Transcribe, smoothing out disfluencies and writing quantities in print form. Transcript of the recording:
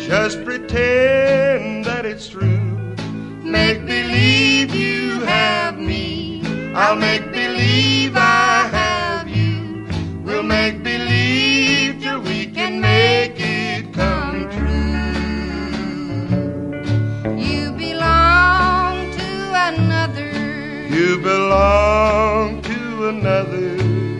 Just pretend that it's true. Make believe you have me. I'll make believe I have you. We'll make believe till we can make it come true. You belong to another. You belong to another.